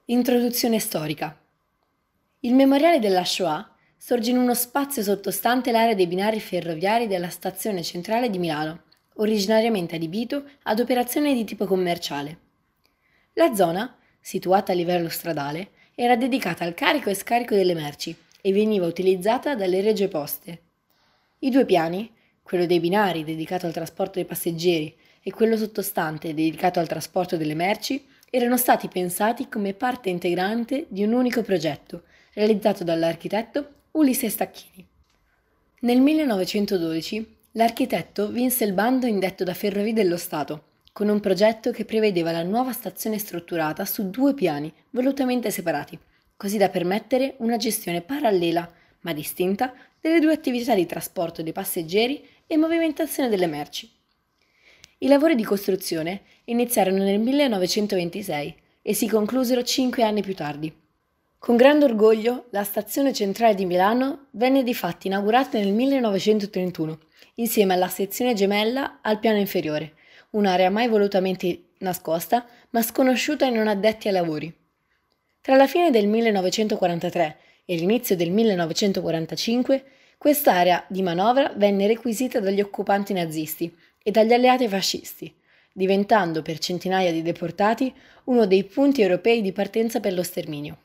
Introduzione storica. Il memoriale della Shoah sorge in uno spazio sottostante l'area dei binari ferroviari della stazione centrale di Milano, originariamente adibito ad operazioni di tipo commerciale. La zona, situata a livello stradale, era dedicata al carico e scarico delle merci e veniva utilizzata dalle Regie Poste. I due piani, quello dei binari dedicato al trasporto dei passeggeri e quello sottostante dedicato al trasporto delle merci, erano stati pensati come parte integrante di un unico progetto, realizzato dall'architetto Ulisse Stacchini. Nel 1912 l'architetto vinse il bando indetto da Ferrovie dello Stato, con un progetto che prevedeva la nuova stazione strutturata su due piani volutamente separati, così da permettere una gestione parallela, ma distinta, delle due attività di trasporto dei passeggeri e movimentazione delle merci. I lavori di costruzione iniziarono nel 1926 e si conclusero 5 anni più tardi. Con grande orgoglio, la stazione centrale di Milano venne difatti inaugurata nel 1931, insieme alla sezione gemella al piano inferiore, un'area mai volutamente nascosta, ma sconosciuta ai non addetti ai lavori. Tra la fine del 1943 e l'inizio del 1945, quest'area di manovra venne requisita dagli occupanti nazisti e dagli alleati fascisti, diventando per centinaia di deportati uno dei punti europei di partenza per lo sterminio.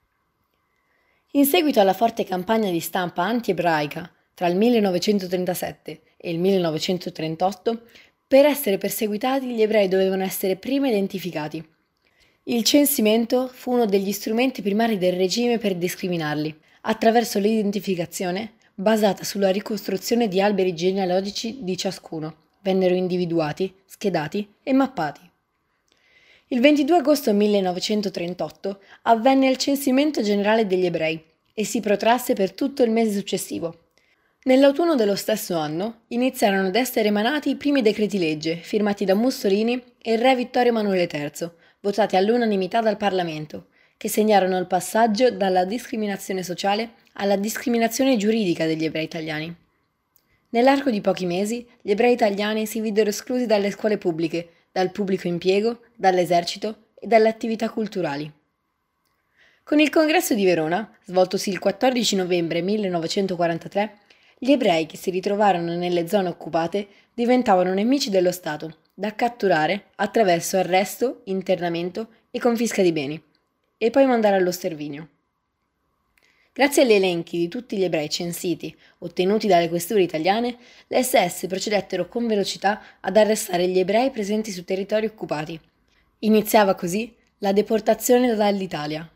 In seguito alla forte campagna di stampa anti-ebraica tra il 1937 e il 1938, per essere perseguitati gli ebrei dovevano essere prima identificati. Il censimento fu uno degli strumenti primari del regime per discriminarli, attraverso l'identificazione basata sulla ricostruzione di alberi genealogici di ciascuno. Vennero individuati, schedati e mappati. Il 22 agosto 1938 avvenne il censimento generale degli ebrei e si protrasse per tutto il mese successivo. Nell'autunno dello stesso anno iniziarono ad essere emanati i primi decreti legge firmati da Mussolini e il re Vittorio Emanuele III, votati all'unanimità dal Parlamento, che segnarono il passaggio dalla discriminazione sociale alla discriminazione giuridica degli ebrei italiani. Nell'arco di pochi mesi, gli ebrei italiani si videro esclusi dalle scuole pubbliche, dal pubblico impiego, dall'esercito e dalle attività culturali. Con il Congresso di Verona, svoltosi il 14 novembre 1943, gli ebrei che si ritrovarono nelle zone occupate diventavano nemici dello Stato, da catturare attraverso arresto, internamento e confisca di beni, e poi mandare allo sterminio. Grazie agli elenchi di tutti gli ebrei censiti ottenuti dalle questure italiane, le SS procedettero con velocità ad arrestare gli ebrei presenti su territori occupati. Iniziava così la deportazione dall'Italia.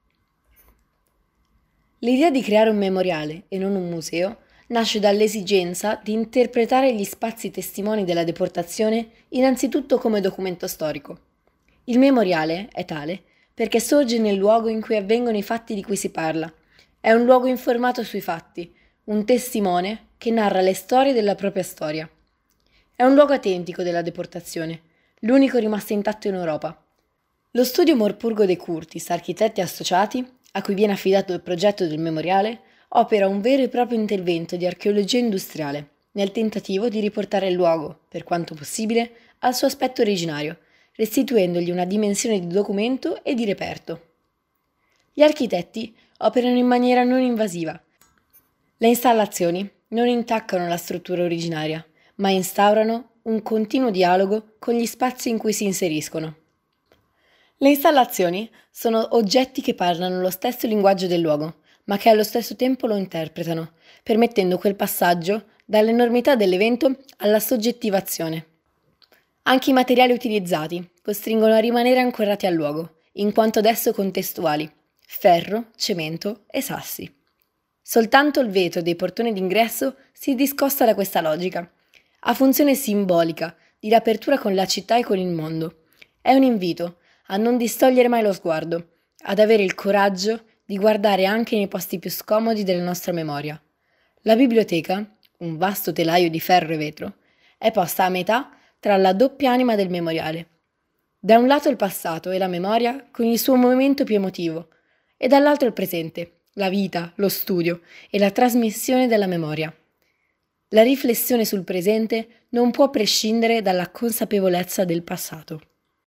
L'idea di creare un memoriale e non un museo nasce dall'esigenza di interpretare gli spazi testimoni della deportazione innanzitutto come documento storico. Il memoriale è tale perché sorge nel luogo in cui avvengono i fatti di cui si parla. È un luogo informato sui fatti, un testimone che narra le storie della propria storia. È un luogo autentico della deportazione, l'unico rimasto intatto in Europa. Lo studio Morpurgo De Curtis, architetti associati, a cui viene affidato il progetto del memoriale, opera un vero e proprio intervento di archeologia industriale, nel tentativo di riportare il luogo, per quanto possibile, al suo aspetto originario, restituendogli una dimensione di documento e di reperto. Gli architetti operano in maniera non invasiva. Le installazioni non intaccano la struttura originaria, ma instaurano un continuo dialogo con gli spazi in cui si inseriscono. Le installazioni sono oggetti che parlano lo stesso linguaggio del luogo, ma che allo stesso tempo lo interpretano, permettendo quel passaggio dall'enormità dell'evento alla soggettivazione. Anche i materiali utilizzati costringono a rimanere ancorati al luogo, in quanto ad esso contestuali: ferro, cemento e sassi. Soltanto il vetro dei portoni d'ingresso si discosta da questa logica. Ha funzione simbolica, di apertura con la città e con il mondo. È un invito a non distogliere mai lo sguardo, ad avere il coraggio di guardare anche nei posti più scomodi della nostra memoria. La biblioteca, un vasto telaio di ferro e vetro, è posta a metà tra la doppia anima del memoriale. Da un lato il passato e la memoria con il suo movimento più emotivo, e dall'altro il presente, la vita, lo studio e la trasmissione della memoria. La riflessione sul presente non può prescindere dalla consapevolezza del passato.